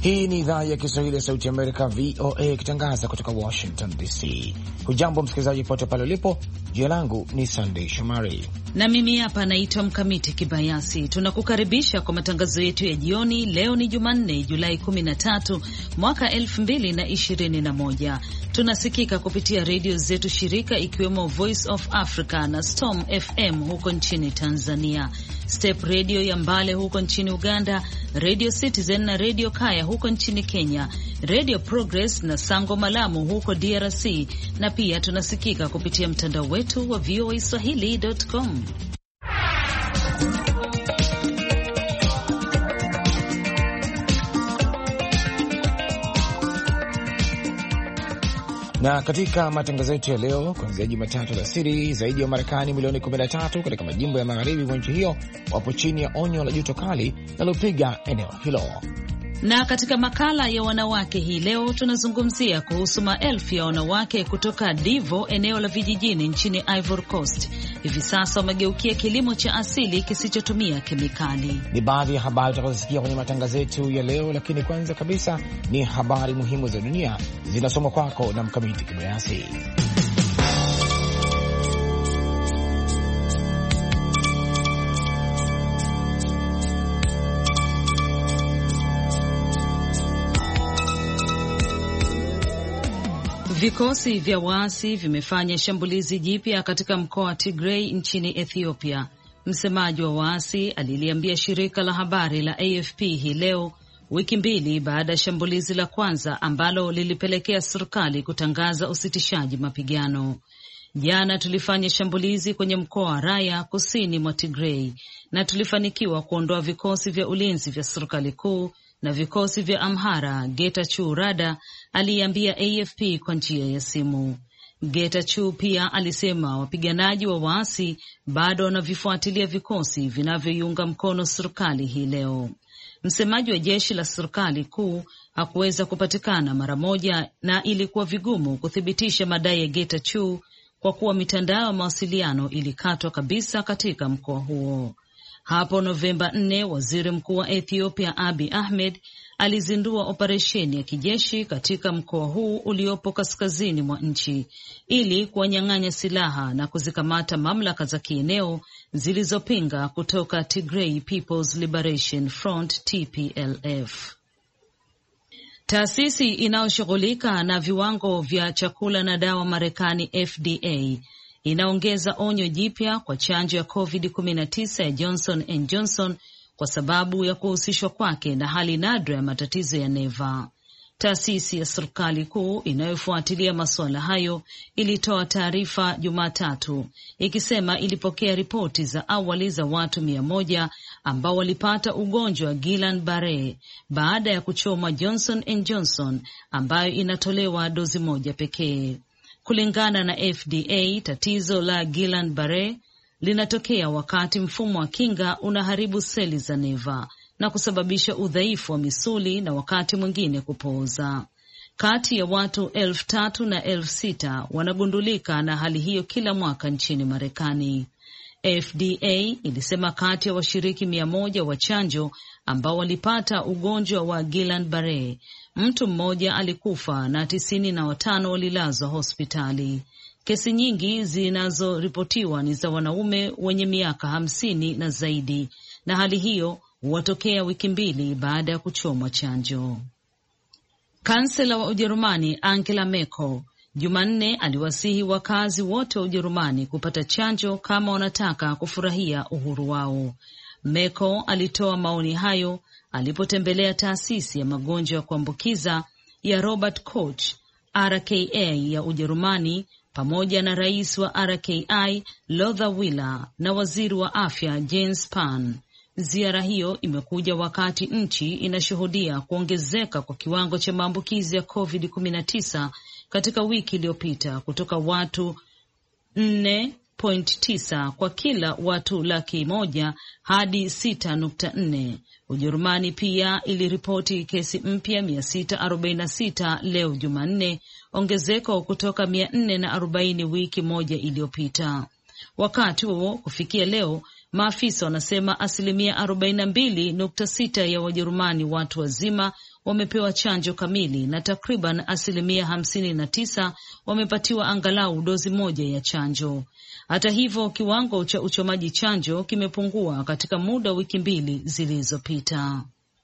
Hii ni idhaa ya Kiswahili ya Sauti ya Amerika, VOA, ikitangaza kutoka Washington DC. Hujambo msikilizaji pote pale ulipo. Jina langu ni Sunday Shomari na mimi hapa naitwa Mkamiti Kibayasi. Tunakukaribisha kwa matangazo yetu ya jioni. Leo ni Jumanne, Julai 13 mwaka 2021. Tunasikika kupitia redio zetu shirika, ikiwemo Voice of Africa na Storm FM huko nchini Tanzania, Step Radio ya Mbale huko nchini Uganda, Radio Citizen na Radio Kaya huko nchini Kenya, Radio Progress na Sango Malamu huko DRC, na pia tunasikika kupitia mtandao wetu wa voaswahili.com. Na katika matangazo yetu ya leo, kuanzia Jumatatu alasiri, zaidi ya Marekani milioni 13 katika majimbo ya magharibi mwa nchi hiyo wapo chini ya onyo la joto kali linalopiga eneo hilo. Na katika makala ya wanawake hii leo tunazungumzia kuhusu maelfu ya wanawake kutoka Divo, eneo la vijijini nchini Ivory Coast, hivi sasa wamegeukia kilimo cha asili kisichotumia kemikali. Ni baadhi ya habari tutakazosikia kwenye matangazo yetu ya leo, lakini kwanza kabisa ni habari muhimu za dunia zinasomwa kwako na Mkamiti Kibayasi. Vikosi vya waasi vimefanya shambulizi jipya katika mkoa wa Tigray nchini Ethiopia. Msemaji wa waasi aliliambia shirika la habari la AFP hii leo, wiki mbili baada ya shambulizi la kwanza ambalo lilipelekea serikali kutangaza usitishaji mapigano. Jana tulifanya shambulizi kwenye mkoa wa Raya kusini mwa Tigray na tulifanikiwa kuondoa vikosi vya ulinzi vya serikali kuu na vikosi vya Amhara, Getachew Rada aliambia AFP kwa njia ya simu. Getachew pia alisema wapiganaji wa waasi bado wanavifuatilia vikosi vinavyoiunga mkono serikali hii leo. Msemaji wa jeshi la serikali kuu hakuweza kupatikana mara moja na ilikuwa vigumu kuthibitisha madai ya Getachew kwa kuwa mitandao ya mawasiliano ilikatwa kabisa katika mkoa huo. Hapo Novemba 4, waziri mkuu wa Ethiopia Abiy Ahmed alizindua operesheni ya kijeshi katika mkoa huu uliopo kaskazini mwa nchi ili kuwanyang'anya silaha na kuzikamata mamlaka za kieneo zilizopinga kutoka Tigray People's Liberation Front TPLF. Taasisi inayoshughulika na viwango vya chakula na dawa Marekani FDA inaongeza onyo jipya kwa chanjo ya COVID-19 ya Johnson & Johnson kwa sababu ya kuhusishwa kwake na hali nadra ya matatizo ya neva. Taasisi ya serikali kuu inayofuatilia masuala hayo ilitoa taarifa Jumatatu ikisema ilipokea ripoti za awali za watu 100 ambao walipata ugonjwa wa Guillain-Barré baada ya kuchoma Johnson & Johnson ambayo inatolewa dozi moja pekee. Kulingana na FDA, tatizo la Guillain-Barré linatokea wakati mfumo wa kinga unaharibu seli za neva na kusababisha udhaifu wa misuli na wakati mwingine kupooza. Kati ya watu 3,000 na 6,000 wanagundulika na hali hiyo kila mwaka nchini Marekani. FDA ilisema kati ya washiriki 100 wa chanjo ambao walipata ugonjwa wa Guillain-Barré, mtu mmoja alikufa na 95 walilazwa hospitali. Kesi nyingi zinazoripotiwa ni za wanaume wenye miaka 50 na zaidi, na hali hiyo huwatokea wiki mbili baada ya kuchomwa chanjo. Kansela wa Ujerumani Angela Merkel Jumanne aliwasihi wakazi wote wa Ujerumani kupata chanjo kama wanataka kufurahia uhuru wao. Merkel alitoa maoni hayo alipotembelea taasisi ya magonjwa ya kuambukiza ya Robert Koch RKI ya Ujerumani pamoja na rais wa RKI Lothar Wieler na waziri wa afya Jens Spahn. Ziara hiyo imekuja wakati nchi inashuhudia kuongezeka kwa kiwango cha maambukizi ya COVID-19 katika wiki iliyopita kutoka watu 4.9 kwa kila watu 100,000 hadi 6.4. Ujerumani pia iliripoti kesi mpya 646 leo Jumanne, ongezeko kutoka 440 wiki moja iliyopita. Wakati huo kufikia leo, maafisa wanasema 42.6% ya Wajerumani watu wazima wamepewa chanjo kamili na takriban 59% wamepatiwa angalau dozi moja ya chanjo. Hata hivyo, kiwango cha uchomaji chanjo kimepungua katika muda wa wiki 2 zilizopita.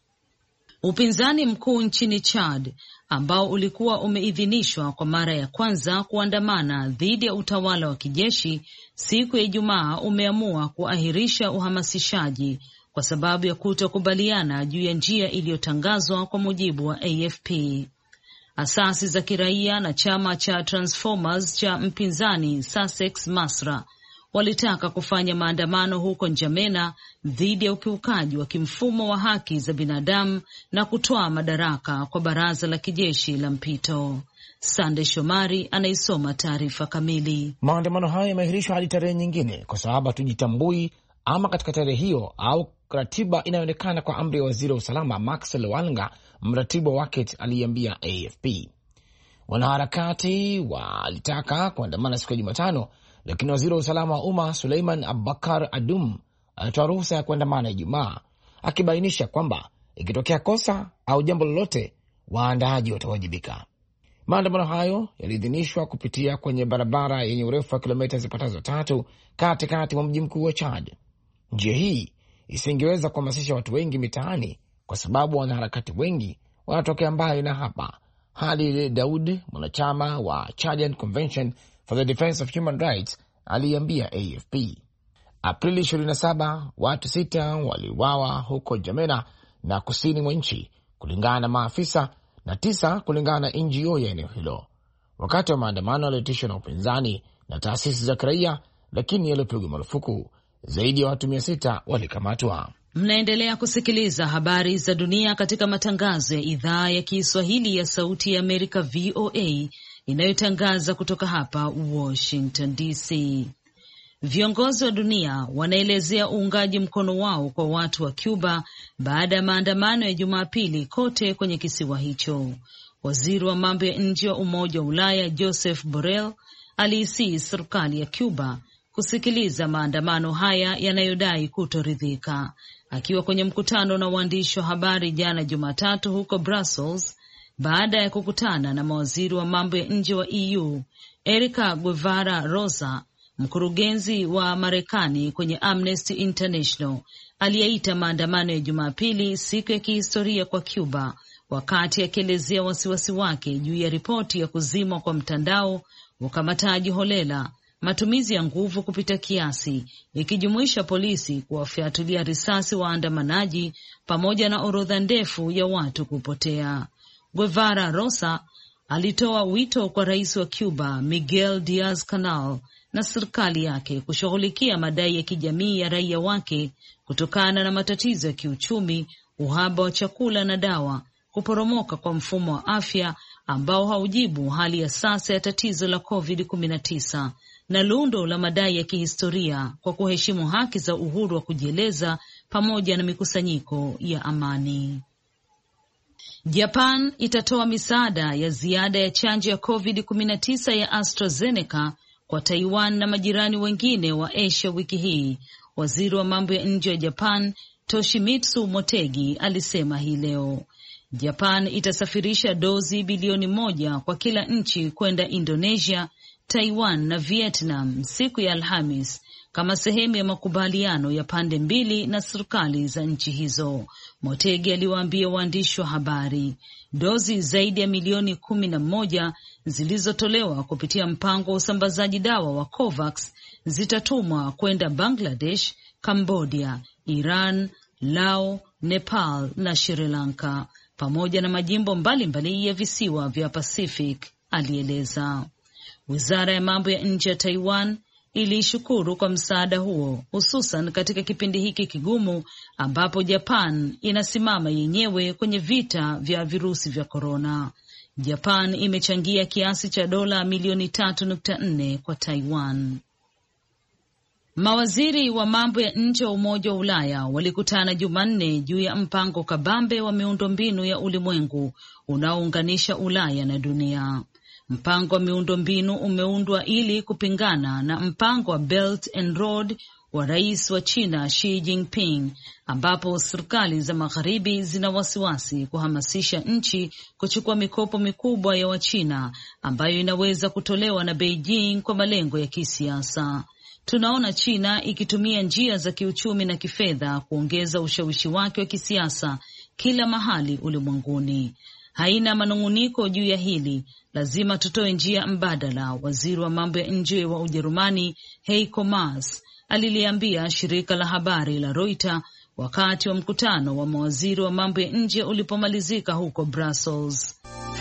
Upinzani mkuu nchini Chad ambao ulikuwa umeidhinishwa kwa mara ya kwanza kuandamana dhidi ya utawala wa kijeshi siku ya Ijumaa umeamua kuahirisha uhamasishaji kwa sababu ya kutokubaliana juu ya njia iliyotangazwa, kwa mujibu wa AFP. Asasi za kiraia na chama cha Transformers cha mpinzani Sussex Masra walitaka kufanya maandamano huko N'Djamena dhidi ya ukiukaji wa kimfumo wa haki za binadamu na kutoa madaraka kwa baraza la kijeshi la mpito. Sande Shomari anaisoma taarifa kamili. Maandamano hayo yameahirishwa hadi tarehe nyingine kwa sababu hatujitambui ama katika tarehe hiyo au ratiba inayoonekana kwa amri ya waziri wa usalama Max Lewalanga, mratibu wa Waket aliambia AFP. Wanaharakati walitaka kuandamana siku ya Jumatano, lakini waziri wa usalama wa umma Suleiman Abubakar Adum alitoa ruhusa ya kuandamana Ijumaa, akibainisha kwamba ikitokea kosa au jambo lolote waandaaji watawajibika. Maandamano hayo yaliidhinishwa kupitia kwenye barabara yenye urefu wa kilomita zipatazo 3 katikati mwa mji mkuu wa Chad. Njia hii isingeweza kuhamasisha watu wengi mitaani kwa sababu wanaharakati wengi wanatokea mbali na hapa. Hadi Daud, mwanachama wa Chadian Convention for the Defense of Human Rights, aliambia AFP. Aprili 27 watu 6 waliuawa huko N'Djamena na kusini mwa nchi kulingana na maafisa, na 9 kulingana na NGO ya eneo hilo, wakati wa maandamano yaliyoitishwa na upinzani na taasisi za kiraia, lakini yaliyopigwa marufuku. Zaidi ya watu 600 walikamatwa. Mnaendelea kusikiliza habari za dunia katika matangazo ya idhaa ya Kiswahili ya Sauti ya Amerika, VOA, inayotangaza kutoka hapa Washington DC. Viongozi wa dunia wanaelezea uungaji mkono wao kwa watu wa Cuba baada ya maandamano ya Jumapili kote kwenye kisiwa hicho. Waziri wa mambo ya nje wa Umoja wa Ulaya Joseph Borrell aliisii serikali ya Cuba kusikiliza maandamano haya yanayodai kutoridhika. Akiwa kwenye mkutano na waandishi wa habari jana Jumatatu huko Brussels, baada ya kukutana na mawaziri wa mambo ya nje wa EU, Erica Guevara Rosa, mkurugenzi wa Marekani kwenye Amnesty International, aliyeita maandamano ya Jumapili siku ya kihistoria kwa Cuba, wakati akielezea wasiwasi wake juu ya ripoti ya kuzimwa kwa mtandao, ukamataji holela, matumizi ya nguvu kupita kiasi, ikijumuisha polisi kuwafyatulia risasi waandamanaji, pamoja na orodha ndefu ya watu kupotea. Guevara Rosa alitoa wito kwa rais wa Cuba Miguel Diaz-Canel na serikali yake kushughulikia madai ya kijamii ya raia wake kutokana na matatizo ya kiuchumi, uhaba wa chakula na dawa, kuporomoka kwa mfumo wa afya ambao haujibu hali ya sasa ya tatizo la COVID-19, na lundo la madai ya kihistoria kwa kuheshimu haki za uhuru wa kujieleza pamoja na mikusanyiko ya amani. Japan itatoa misaada ya ziada ya chanjo ya COVID-19 ya AstraZeneca kwa Taiwan na majirani wengine wa Asia wiki hii, waziri wa mambo ya nje wa Japan Toshimitsu Motegi alisema hii leo. Japan itasafirisha dozi bilioni 1 kwa kila nchi kwenda Indonesia, Taiwan na Vietnam siku ya Alhamis kama sehemu ya makubaliano ya pande mbili na serikali za nchi hizo. Motegi aliwaambia waandishi wa habari dozi zaidi ya milioni 11 zilizotolewa kupitia mpango wa usambazaji dawa wa COVAX zitatumwa kwenda Bangladesh, Cambodia, Iran, Lao, Nepal na Sri Lanka, pamoja na majimbo mbalimbali ya visiwa vya Pacific, alieleza. Wizara ya mambo ya nje ya Taiwan ilishukuru kwa msaada huo, hususan katika kipindi hiki kigumu ambapo Japan inasimama yenyewe kwenye vita vya virusi vya korona. Japan imechangia kiasi cha dola milioni 3.4 kwa Taiwan. Mawaziri wa mambo ya nje wa Umoja wa Ulaya walikutana Jumanne juu ya mpango kabambe wa miundombinu ya ulimwengu unaounganisha Ulaya na dunia. Mpango wa miundombinu umeundwa ili kupingana na mpango wa Belt and Road wa rais wa China Xi Jinping, ambapo serikali za magharibi zina wasiwasi kuhamasisha nchi kuchukua mikopo mikubwa ya Wachina ambayo inaweza kutolewa na Beijing kwa malengo ya kisiasa. Tunaona China ikitumia njia za kiuchumi na kifedha kuongeza ushawishi wake wa kisiasa kila mahali ulimwenguni. Haina manung'uniko juu ya hili, lazima tutoe njia mbadala, waziri wa mambo ya nje wa Ujerumani Heiko Maas aliliambia shirika la habari la Reuters wakati wa mkutano wa mawaziri wa mambo ya nje ulipomalizika huko Brussels.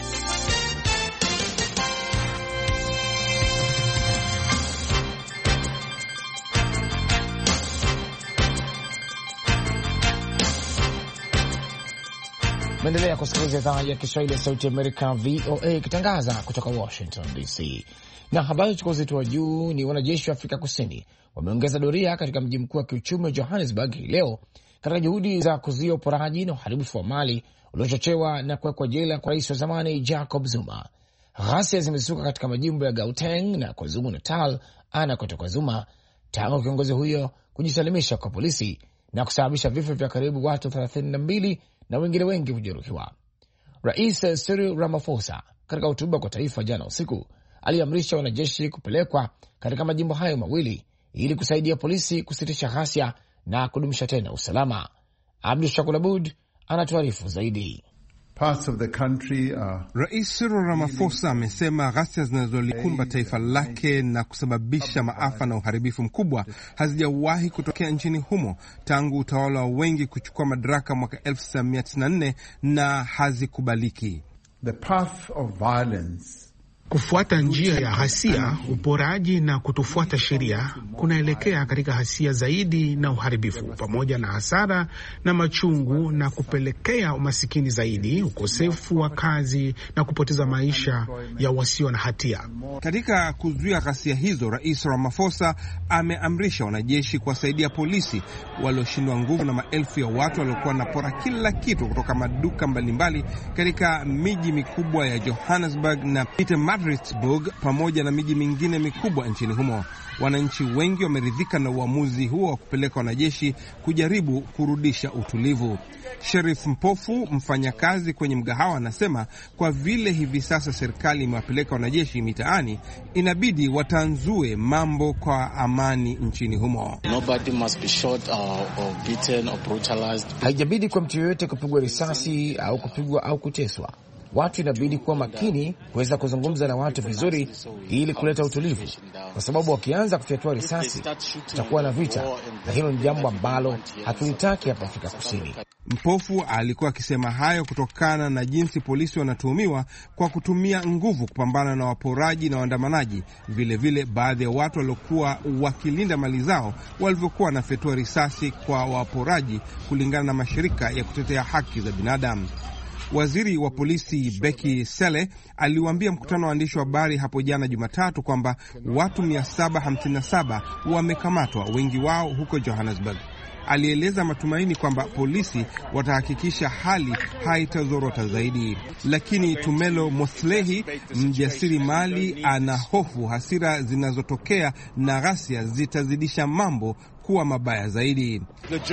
Mwendelea kusikiliza idhaa ya Kiswahili ya Sauti Amerika, VOA, ikitangaza kutoka Washington DC. Na habari chukua uzito wa juu ni wanajeshi wa Afrika Kusini wameongeza doria katika mji mkuu wa kiuchumi wa Johannesburg hii leo katika juhudi za kuzuia uporaji na uharibifu wa mali uliochochewa na kuwekwa jela kwa rais wa zamani Jacob Zuma. Ghasia zimezuka katika majimbo ya Gauteng na KwaZulu Natal anakotoka Zuma tangu kiongozi huyo kujisalimisha kwa polisi na kusababisha vifo vya karibu watu 32 na wengine wengi kujeruhiwa. Rais Cyril Ramaphosa katika hotuba kwa taifa jana usiku aliamrisha wanajeshi kupelekwa katika majimbo hayo mawili ili kusaidia polisi kusitisha ghasia na kudumisha tena usalama. Abdul Shakur Abud anatuarifu zaidi. Rais Cyril Ramaphosa amesema ghasia zinazolikumba taifa lake na kusababisha maafa na uharibifu mkubwa hazijawahi kutokea nchini humo tangu utawala wa wengi kuchukua madaraka mwaka 1994 na hazikubaliki. The path of violence, kufuata njia ya hasia, uporaji na kutofuata sheria kunaelekea katika hasia zaidi na uharibifu, pamoja na hasara na machungu, na kupelekea umasikini zaidi, ukosefu wa kazi na kupoteza maisha ya wasio na hatia. Katika kuzuia ghasia hizo, Rais Ramaphosa ameamrisha wanajeshi kuwasaidia polisi walioshindwa nguvu na maelfu ya watu waliokuwa wanapora kila kitu kutoka maduka mbalimbali katika miji mikubwa ya Johannesburg na Pietermaritzburg pamoja na miji mingine mikubwa nchini humo. Wananchi wengi wameridhika na uamuzi huo wa kupeleka wanajeshi kujaribu kurudisha utulivu. Sheriff Mpofu, mfanyakazi kwenye mgahawa, anasema kwa vile hivi sasa serikali imewapeleka wanajeshi mitaani, inabidi watanzue mambo kwa amani nchini humo. Haijabidi kwa mtu yoyote kupigwa risasi au kupigwa au kuteswa. Watu inabidi kuwa makini kuweza kuzungumza na watu vizuri ili kuleta utulivu, kwa sababu wakianza kufyatua risasi tutakuwa na vita, na hilo ni jambo ambalo hatulitaki hapa Afrika Kusini. Mpofu alikuwa akisema hayo kutokana na jinsi polisi wanatuhumiwa kwa kutumia nguvu kupambana na waporaji na waandamanaji, vile baadhi ya watu waliokuwa wakilinda mali zao walivyokuwa wanafyatua risasi kwa waporaji, kulingana na mashirika ya kutetea haki za binadamu. Waziri wa polisi Becky Cele aliwaambia mkutano wa waandishi wa habari hapo jana Jumatatu kwamba watu 757 wamekamatwa, wengi wao huko Johannesburg. Alieleza matumaini kwamba polisi watahakikisha hali haitazorota zaidi. Lakini Tumelo Moslehi, mjasiri mali, ana hofu hasira zinazotokea na ghasia zitazidisha mambo kuwa mabaya zaidi.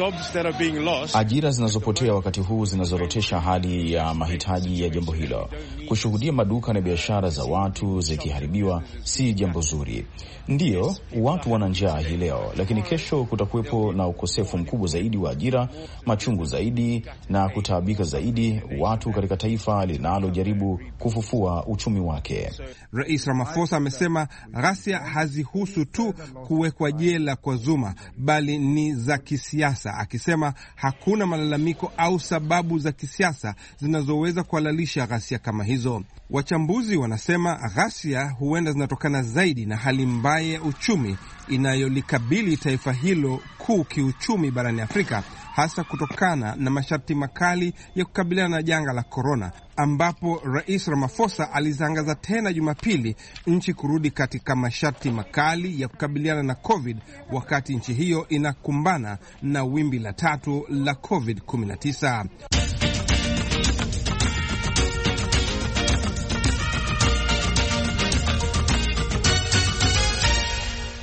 Ajira zinazopotea wakati huu zinazorotesha hali ya mahitaji ya jambo hilo. Kushuhudia maduka na biashara za watu zikiharibiwa si jambo zuri. Ndiyo, watu wana njaa hii leo, lakini kesho kutakuwepo na ukosefu mkubwa zaidi wa ajira, machungu zaidi na kutaabika zaidi watu katika taifa linalojaribu kufufua uchumi wake. Rais Ramaphosa amesema ghasia hazihusu tu kuwekwa jela kwa Zuma, bali ni za kisiasa, akisema hakuna malalamiko au sababu za kisiasa zinazoweza kuhalalisha ghasia kama hizo. Wachambuzi wanasema ghasia huenda zinatokana zaidi na hali mbaya ya uchumi inayolikabili taifa hilo kuu kiuchumi barani Afrika, hasa kutokana na masharti makali ya kukabiliana na janga la korona, ambapo Rais Ramaphosa alitangaza tena Jumapili nchi kurudi katika masharti makali ya kukabiliana na COVID, wakati nchi hiyo inakumbana na wimbi la 3 la COVID-19.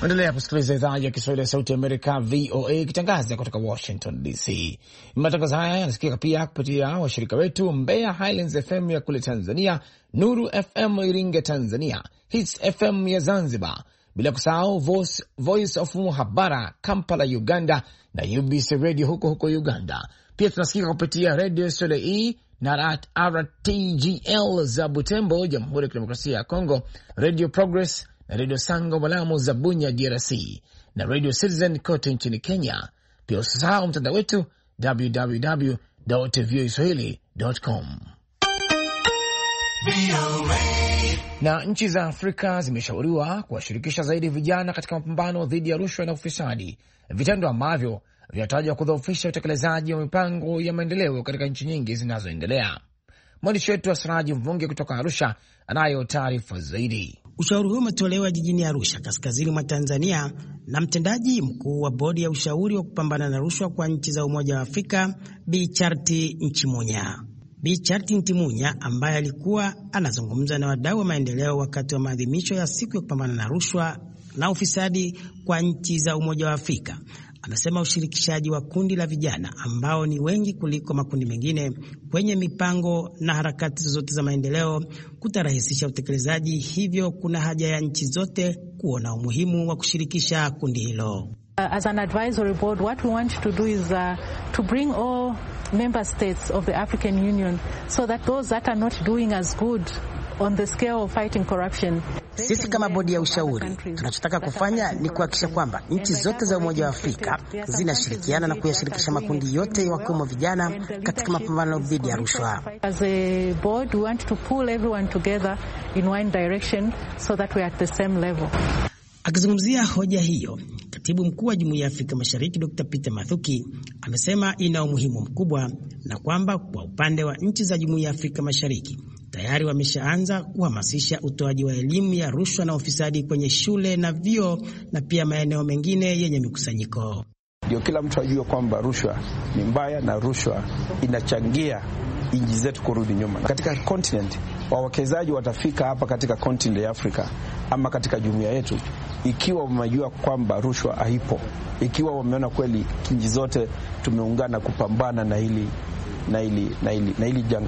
Endelea kusikiliza idhaa ya Kiswahili ya Sauti ya Amerika, VOA, ikitangaza kutoka Washington DC. Matangazo haya yanasikika pia kupitia washirika wetu Mbeya Highlands FM ya kule Tanzania, Nuru FM Iringa Tanzania, Hits FM ya Zanzibar, bila kusahau Voice of Muhabara Kampala Uganda, na UBC Radio huko Uganda. Pia tunasikika kupitia Radio Soleil na RTGL za Butembo, Jamhuri ya Kidemokrasia ya Kongo, Radio Progress na Radio Sango Malamu za Bunya, DRC, na Radio Citizen kote nchini Kenya. Pia usisahau mtandao wetu www.voaswahili.com. Na nchi za Afrika zimeshauriwa kuwashirikisha zaidi vijana katika mapambano dhidi ya rushwa na ufisadi, vitendo ambavyo vinatajwa kudhoofisha utekelezaji wa mipango ya maendeleo katika nchi nyingi zinazoendelea. Mwandishi wetu wa Saraji Mvungi kutoka Arusha anayo taarifa zaidi. Ushauri huo umetolewa jijini Arusha, kaskazini mwa Tanzania, na mtendaji mkuu wa bodi ya ushauri wa kupambana na rushwa kwa nchi za Umoja wa Afrika, Bi Charity Nchimunya. Bi Charity Nchimunya, ambaye alikuwa anazungumza na wadau wa maendeleo wakati wa maadhimisho ya siku ya kupambana na rushwa na ufisadi kwa nchi za Umoja wa Afrika, amesema ushirikishaji wa kundi la vijana ambao ni wengi kuliko makundi mengine kwenye mipango na harakati zote za maendeleo kutarahisisha utekelezaji. Hivyo kuna haja ya nchi zote kuona umuhimu wa kushirikisha kundi hilo. As an advisory board, what we want to do is to bring all member states of the African Union so that those that are not doing as good on the scale of fighting corruption. Sisi kama bodi ya ushauri tunachotaka kufanya ni kuhakikisha kwamba nchi zote za Umoja wa Afrika zinashirikiana na kuyashirikisha makundi yote wakiwemo vijana katika mapambano dhidi ya rushwa. As a board, we want to pull everyone together in one direction so that we are at the same level. Akizungumzia hoja hiyo, Katibu Mkuu wa Jumuiya ya Afrika Mashariki Dr. Peter Mathuki amesema ina umuhimu mkubwa na kwamba kwa upande wa nchi za Jumuiya ya Afrika Mashariki tayari wameshaanza kuhamasisha utoaji wa elimu ya rushwa na ufisadi kwenye shule na vyuo na pia maeneo mengine yenye mikusanyiko. Ndio kila mtu ajue kwamba rushwa ni mbaya na rushwa inachangia nchi zetu kurudi nyuma. Katika continent, wawekezaji watafika hapa katika continent ya Afrika ama katika jumuiya yetu ikiwa wamejua kwamba rushwa haipo, ikiwa wameona kweli nchi zote tumeungana kupambana na hili janga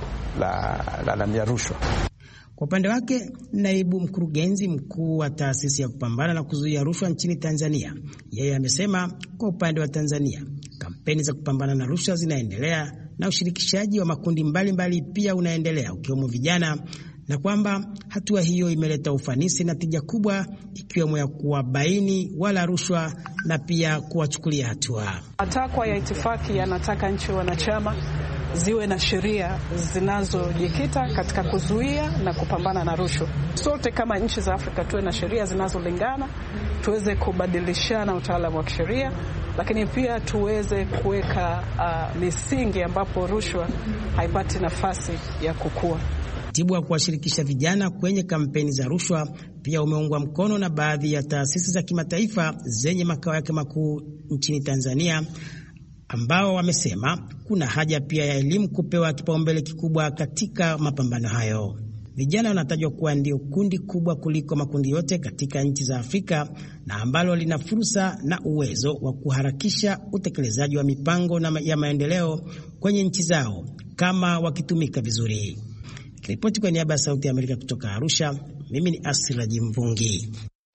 la rushwa. Kwa upande wake, naibu mkurugenzi mkuu wa taasisi ya kupambana na kuzuia rushwa nchini Tanzania, yeye amesema kwa upande wa Tanzania kampeni za kupambana na rushwa zinaendelea na ushirikishaji wa makundi mbalimbali pia unaendelea ukiwemo vijana, na kwamba hatua hiyo imeleta ufanisi na tija kubwa ikiwemo ya kuwabaini wala rushwa na pia kuwachukulia hatua. Matakwa ya itifaki yanataka nchi wanachama ziwe na sheria zinazojikita katika kuzuia na kupambana na rushwa. Sote kama nchi za Afrika tuwe na sheria zinazolingana, tuweze kubadilishana utaalamu wa kisheria, lakini pia tuweze kuweka misingi ambapo rushwa haipati nafasi ya kukua. Tibu wa kuwashirikisha vijana kwenye kampeni za rushwa pia umeungwa mkono na baadhi ya taasisi za kimataifa zenye makao yake makuu nchini Tanzania, ambao wamesema kuna haja pia ya elimu kupewa kipaumbele kikubwa katika mapambano hayo. Vijana wanatajwa kuwa ndio kundi kubwa kuliko makundi yote katika nchi za Afrika na ambalo lina fursa na uwezo wa kuharakisha utekelezaji wa mipango ya maendeleo kwenye nchi zao kama wakitumika vizuri. Ripoti kwa niaba ya Sauti ya Amerika kutoka Arusha, mimi ni Asiraji Mvungi.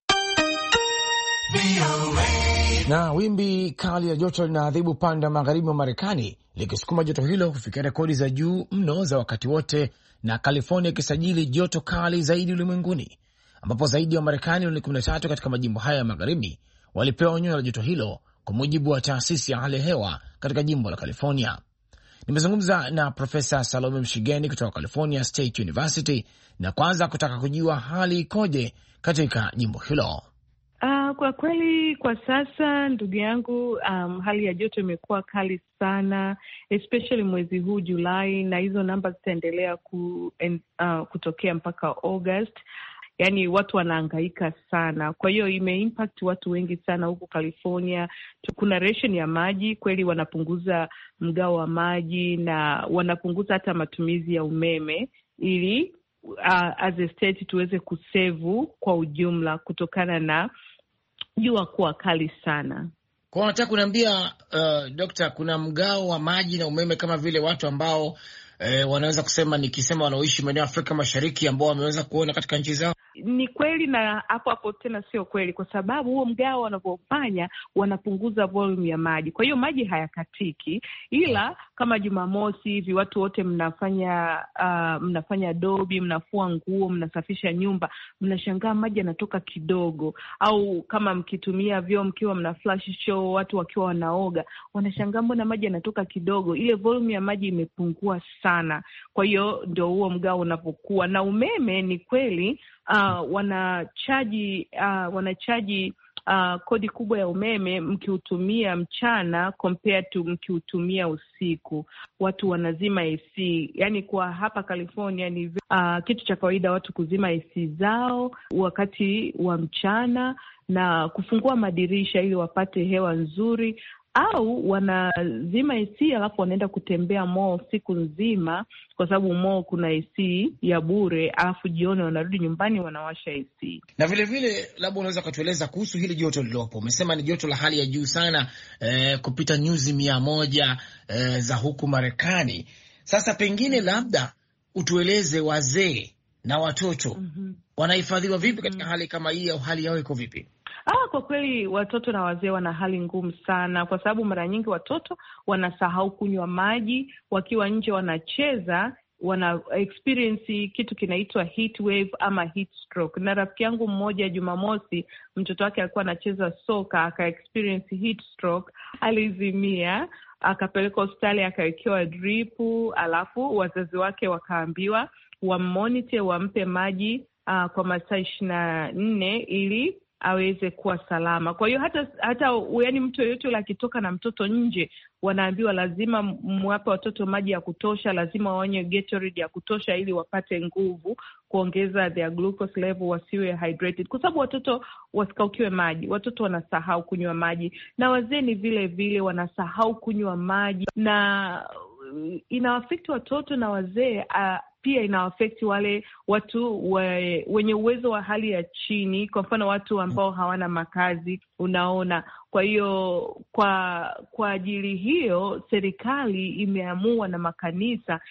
Na wimbi kali la joto linaadhibu pande ya magharibi wa Marekani, likisukuma joto hilo kufikia rekodi za juu mno za wakati wote, na California ikisajili joto kali zaidi ulimwenguni, ambapo zaidi ya Wamarekani milioni 13 katika majimbo haya ya magharibi walipewa onyo la joto hilo, kwa mujibu wa taasisi ya hali ya hewa katika jimbo la California. Nimezungumza na Profesa Salome Mshigeni kutoka California State University, na kwanza kutaka kujua hali ikoje katika jimbo hilo. Kwa kweli kwa sasa, ndugu yangu, hali ya joto imekuwa kali sana, especially mwezi huu Julai, na hizo namba zitaendelea kutokea mpaka August. Yani watu wanahangaika sana. Kwa hiyo imeimpact watu wengi sana huku California. Kuna ration ya maji, kweli wanapunguza mgao wa maji na wanapunguza hata matumizi ya umeme ili as a state tuweze kusevu kwa ujumla kutokana na jua kuwa kali sana. Kwa nataka kuniambia Dokta, kuna mgao wa maji na umeme kama vile watu ambao wanaweza kusema, nikisema wanaoishi maeneo ya Afrika Mashariki ambao wameweza kuona katika nchi zao? Ni kweli na hapo tena sio kweli, kwa sababu huo mgao wanavyofanya wanapunguza volume ya maji, kwa hiyo maji hayakatiki, ila kama Jumamosi hivi watu wote mnafanya dobi, mnafua nguo, mnasafisha nyumba, mnashangaa maji yanatoka kidogo, au kama mkitumia vyoo mkiwa mna flash show, watu wakiwa wanaoga wanashangaa mbona maji yanatoka kidogo, ile volume ya maji imepungua sana. Kwa hiyo ndio huo mgao unapokuwa. Na umeme ni kweli wanachaji kodi kubwa ya umeme mkiutumia mchana compared to mkiutumia usiku. Watu wanazima AC, yani kwa hapa California ni kitu cha kawaida watu kuzima AC zao wakati wa mchana na kufungua madirisha ili wapate hewa nzuri, au wanazima AC alafu wanaenda kutembea mall siku nzima, kwa sababu mall kuna AC ya bure, alafu jioni wanarudi nyumbani wanawasha AC. Na vile vile labda unaweza kutueleza kuhusu hili joto lilopo. Umesema ni joto la hali ya juu sana, kupita nyuzi 100 za huku Marekani. Sasa pengine labda utueleze wazee na watoto wanahifadhiwa vipi katika hali kama hii, au hali yao iko vipi? Kwa kweli watoto na wazee wana hali ngumu sana, kwa sababu mara nyingi watoto wanasahau kunywa maji wakiwa nje wanacheza, wana experience kitu kinaitwa heat wave ama heat stroke. Na rafiki yangu mmoja Jumamosi, mtoto wake alikuwa anacheza soka aka experience heat stroke, alizimia, akapelekwa hospitali akawekewa dripu, alafu wazazi wake wakaambiwa wamonitor, wampe maji kwa masaa 24 ili aweze kuwa salama. Kwa hiyo hata yani mtu yeyote akitoka na mtoto nje wanaambiwa lazima mwape watoto maji ya kutosha, lazima wanywe Gatorade ya kutosha ili wapate nguvu, kuongeza their glucose level, wasiwe hydrated, kwa sababu watoto wasikaukiwe maji. Watoto wanasahau kunywa maji, na wazee ni vile vile wanasahau kunywa maji, na inawaffect watoto na wazee. Pia inawaffect wale watu wenye uwezo wa hali ya chini, kwa mfano watu ambao hawana makazi, unaona. Kwa hiyo kwa ajili hiyo serikali imeamua na makanisa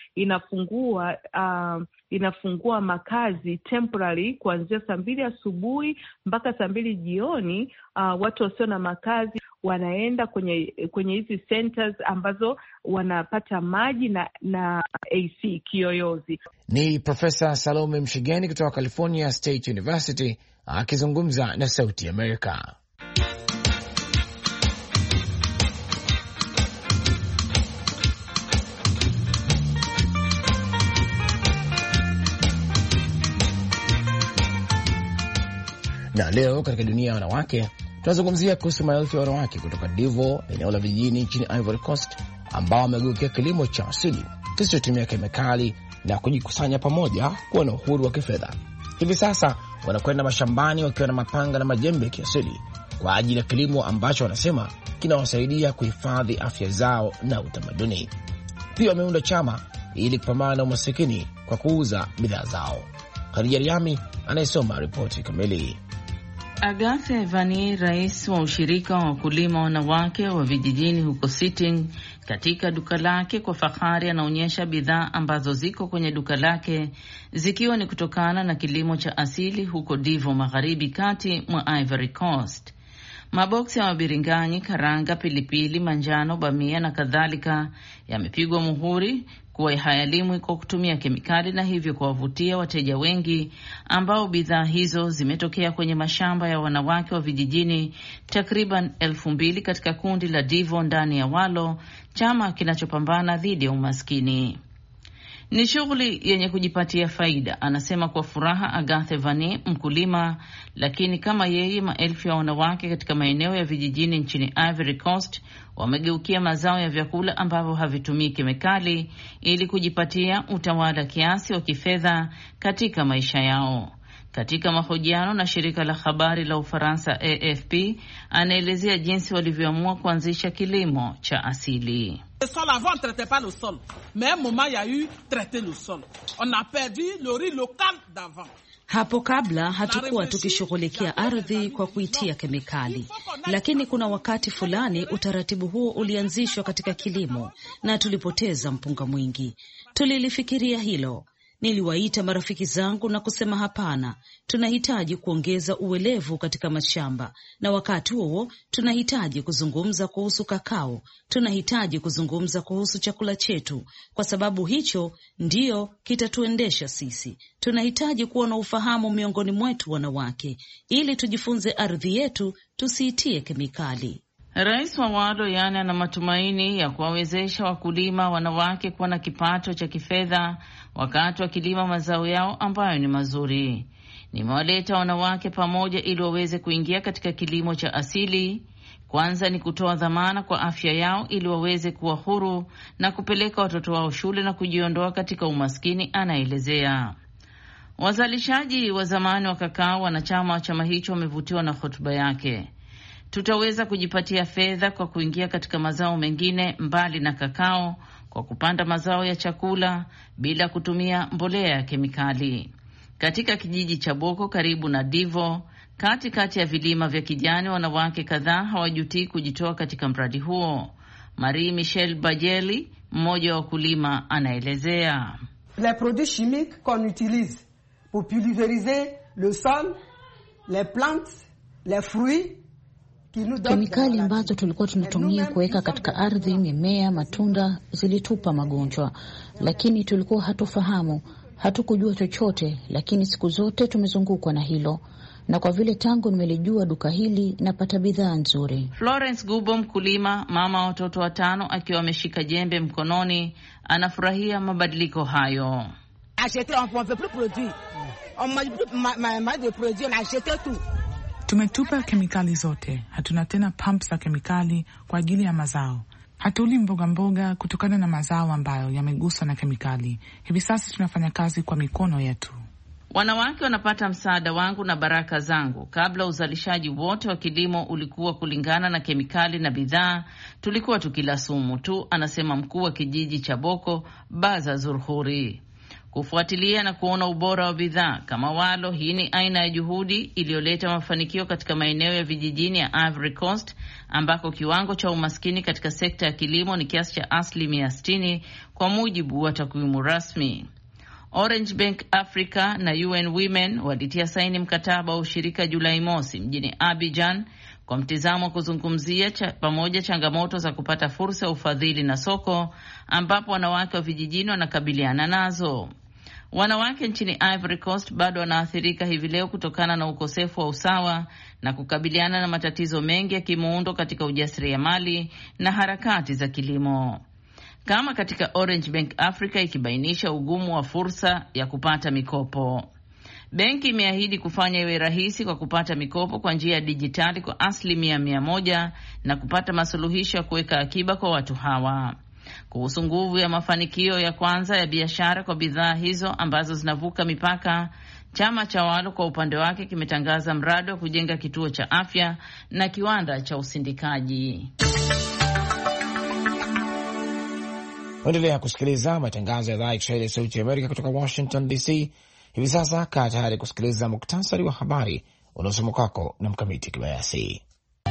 inafungua makazi temporary kuanzia 2 asubuhi mpaka 2 jioni. Watu wasio na makazi wanaenda kwenye hizi centers ambazo wanapata maji na AC kiyoyozi. Ni Profesa Salome Mshigeni kutoka California State University akizungumza na Sauti Amerika. Na leo katika dunia ya wanawake tunazungumzia kuhusu maelfu ya wanawake kutoka Divo, eneo la vijijini nchini Ivory Coast, ambao wamegeukia kilimo cha asili kisichotumia kemikali na kujikusanya pamoja kuwa na uhuru wa kifedha. Hivi sasa wanakwenda mashambani wakiwa na mapanga na majembe ya kiasili kwa ajili ya kilimo ambacho wanasema kinawasaidia kuhifadhi afya zao na utamaduni. Pia wameunda chama ili kupambana na umasikini kwa kuuza bidhaa zao. Khadija Riami anayesoma ripoti kamili. Agathe Vani, rais wa ushirika wa wakulima wanawake wa vijijini huko Sitting, katika duka lake kwa fahari anaonyesha bidhaa ambazo ziko kwenye duka lake zikiwa ni kutokana na kilimo cha asili huko Divo, magharibi kati mwa Ivory Coast. Maboksi ya mabiringanyi, karanga, pilipili, manjano, bamia na kadhalika yamepigwa muhuri kuwa hayalimwi kwa kutumia kemikali, na hivyo kuwavutia wateja wengi ambao bidhaa hizo zimetokea kwenye mashamba ya wanawake wa vijijini takriban 2,000 katika kundi la Divo ndani ya Walo, chama kinachopambana dhidi ya umaskini. Ni shughuli yenye kujipatia faida, anasema kwa furaha Agathe Vani, mkulima, lakini kama yeye maelfu ya wanawake katika maeneo ya vijijini nchini Ivory Coast wamegeukia mazao ya vyakula ambavyo havitumii kemikali ili kujipatia utawala kiasi wa kifedha katika maisha yao. Katika mahojiano na shirika la habari la Ufaransa AFP, anaelezea jinsi walivyoamua kuanzisha kilimo cha asili. Le sol avant on traitait pas le sol, mais un moment il y a eu traiter le sol. On a perdu le riz local d'avant. Hapo kabla hatukuwa tukishughulikia ardhi kwa kuitia kemikali, lakini kuna wakati fulani utaratibu huo ulianzishwa katika kilimo na tulipoteza mpunga mwingi. Tulilifikiria hilo. Niliwaita marafiki zangu na kusema hapana, tunahitaji kuongeza uelevu katika mashamba, na wakati huo tunahitaji kuzungumza kuhusu kakao, tunahitaji kuzungumza kuhusu chakula chetu, kwa sababu hicho ndiyo kitatuendesha sisi. Tunahitaji kuwa na ufahamu miongoni mwetu wanawake, ili tujifunze ardhi yetu, tusiitie kemikali. Rais wa Wado yana ana matumaini ya kuwawezesha wakulima wanawake kuwa na kipato cha kifedha wakati wa kilima mazao yao ambayo ni mazuri. Nimewaleta wanawake pamoja ili waweze kuingia katika kilimo cha asili. Kwanza ni kutoa dhamana kwa afya yao ili waweze kuwa huru na kupeleka watoto wao shule na kujiondoa katika umaskini, anaelezea. Wazalishaji wa zamani wa kakao, wanachama wa chama hicho, wamevutiwa na hotuba yake. Tutaweza kujipatia fedha kwa kuingia katika mazao mengine mbali na kakao, kwa kupanda mazao ya chakula bila kutumia mbolea ya kemikali. Katika kijiji cha Boko karibu na Divo, katikati ya vilima vya kijani, wanawake kadhaa hawajutii kujitoa katika mradi huo. Marie Michel Bajeli, mmoja wa wakulima, anaelezea. Les produits chimiques qu'on utilise pour pulvériser le sol, les plantes, les fruits. Kemikali ambazo tulikuwa tunatumia kuweka katika ardhi, mimea, matunda, zilitupa magonjwa, lakini tulikuwa hatufahamu, hatukujua chochote, lakini siku zote tumezungukwa na hilo. Na kwa vile tangu nimelijua duka hili, napata bidhaa nzuri. Florence Gubo, mkulima, mama wa watoto 5, akiwa ameshika jembe mkononi, anafurahia mabadiliko hayo. Tumetupa kemikali zote, hatuna tena pump za kemikali kwa ajili ya mazao. Hatuli mboga kutokana na mazao ambayo yameguswa na kemikali. Hivi sasa tunafanya kazi kwa mikono yetu. Wanawake wanapata msaada wangu na baraka zangu. Kabla uzalishaji wote wa kilimo ulikuwa kulingana na kemikali na bidhaa, tulikuwa tukila sumu tu, anasema mkuu wa kijiji cha Boko, Baza Zurhuri. Kufuatilia na kuona ubora wa bidhaa kama walo, hii ni aina ya juhudi iliyoleta mafanikio katika maeneo ya vijijini ya Ivory Coast, ambako kiwango cha umaskini katika sekta ya kilimo ni kiasi cha 60% kwa mujibu wa takwimu rasmi. Orange Bank Africa na UN Women walitia saini mkataba wa ushirika Julai mosi mjini Abidjan kwa mtizamo wa kuzungumzia pamoja changamoto za kupata fursa ya ufadhili na soko, ambapo wanawake wa vijijini wanakabiliana nazo. Wanawake nchini Ivory Coast bado wanaathirika hivi leo kutokana na ukosefu wa usawa na kukabiliana na matatizo mengi ya kimuundo katika ujasiriamali na harakati za kilimo. Kama katika Orange Bank Africa, ikibainisha ugumu wa fursa ya kupata mikopo. Benki imeahidi kufanya iwe rahisi kwa kupata mikopo kwa njia ya dijitali kwa 100% na kupata masuluhisho ya kuweka akiba kwa watu hawa. Kuhusu nguvu ya mafanikio ya kwanza ya biashara kwa bidhaa hizo ambazo zinavuka mipaka, chama cha Walo kwa upande wake kimetangaza mradi wa kujenga kituo cha afya na kiwanda cha usindikaji. Endelea kusikiliza matangazo ya idhaa ya Kiswahili ya Sauti ya Amerika kutoka Washington DC. Hivi sasa kaa tayari kusikiliza muktasari wa habari unaosoma kwako na Mkamiti Kibayasi.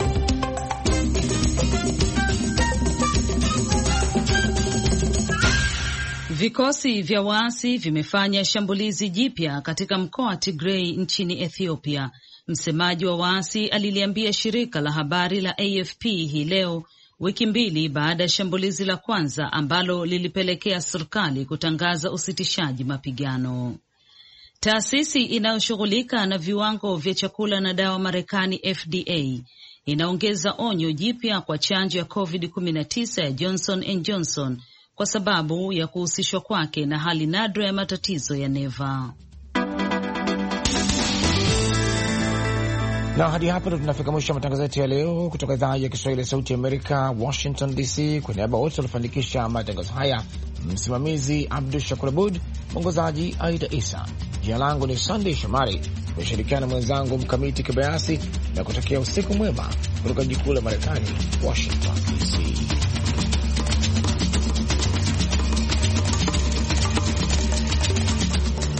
Vikosi vya waasi vimefanya shambulizi jipya katika mkoa wa Tigray nchini Ethiopia. Msemaji wa waasi aliliambia shirika la habari la AFP hii leo, wiki mbili baada ya shambulizi la kwanza ambalo lilipelekea serikali kutangaza usitishaji mapigano. Taasisi inayoshughulika na viwango vya chakula na dawa Marekani, FDA, inaongeza onyo jipya kwa chanjo ya COVID-19 ya Johnson & Johnson kwa sababu ya kuhusishwa kwake na hali nadra ya matatizo ya neva. Na hadi hapa ndo tunafika mwisho wa matangazo yetu ya leo kutoka idhaa ya Kiswahili ya Sauti ya Amerika, Washington DC. Kwa niaba wote walifanikisha matangazo haya, msimamizi Abdul Shakur Abud, mwongozaji Aida Isa. Jina langu ni Sunday Shomari, kushirikiana na mwenzangu Mkamiti Kibayasi, na kutakia usiku mwema kutoka jikuu la Marekani, Washington DC.